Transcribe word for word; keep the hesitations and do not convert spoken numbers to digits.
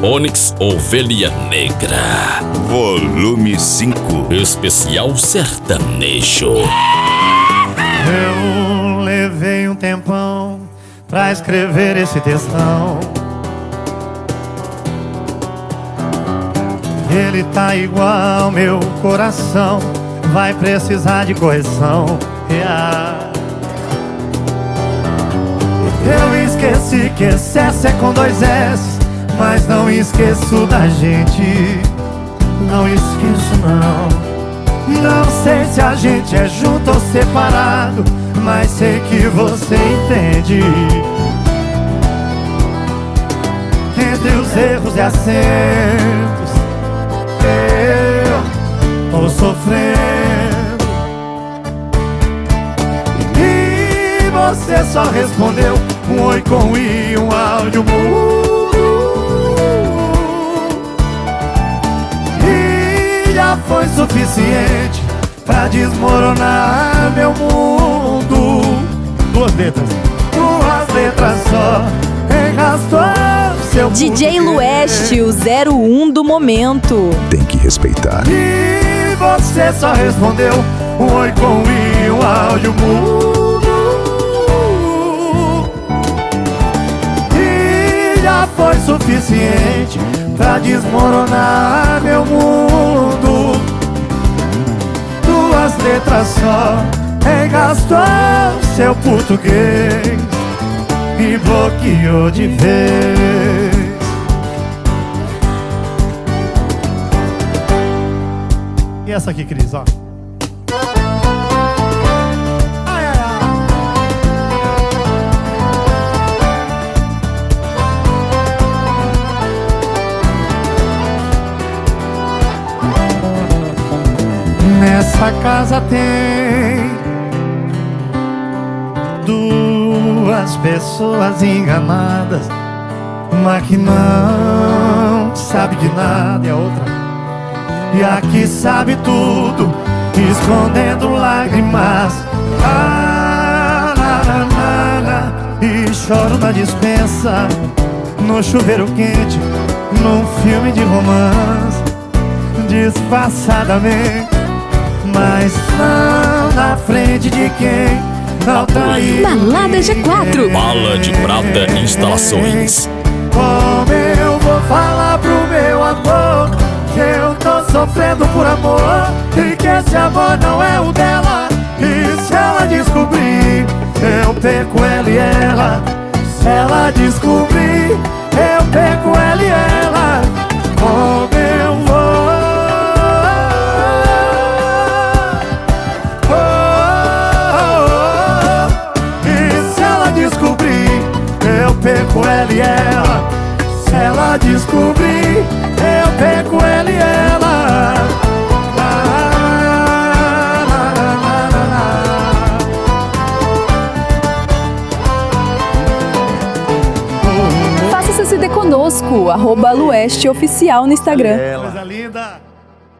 Onix Ovelha Negra, volume cinco, especial sertanejo. Eu levei um tempão pra escrever esse textão. Ele tá igual meu coração, vai precisar de correção. Yeah. Eu esqueci que excesso é com dois S, mas não esqueço da gente. Não esqueço não. Não sei se a gente é junto ou separado, mas sei que você entende. Entre os erros e acertos, eu tô sofrendo. E você só respondeu um oi com i e um áudio mudo. E já foi suficiente pra desmoronar meu mundo. Duas letras, duas letras só, enrastou seu D J Lueste, o zero um do momento. Tem que respeitar. E você só respondeu um oi com i e um áudio mudo. E já foi suficiente pra desmoronar meu mundo. Duas letras só, engastou seu português e bloqueou de vez. E essa aqui, Cris, ó. Ai, ai, ai. Nessa casa tem duas pessoas enganadas, uma que não sabe de nada e a outra, e a que sabe tudo, escondendo lágrimas. Ah, na, na, na, na. E choro na dispensa, no chuveiro quente, num filme de romance, disfarçadamente, mas não na frente de quem não trair. Balada G quatro. Bala de Prata Instalações. Como eu vou falar pro meu amor que eu tô sofrendo por amor e que esse amor não é o dela? E se ela descobrir, eu perco ela e ela. Se ela descobrir, eu perco ela e ela. Como eu vou? Oh, oh, oh. E se ela descobrir, eu perco ela e ela. Se ela descobrir, eu perco ela e ela. Faça seu C D conosco, arroba Lueste Oficial no Instagram. Coisa linda.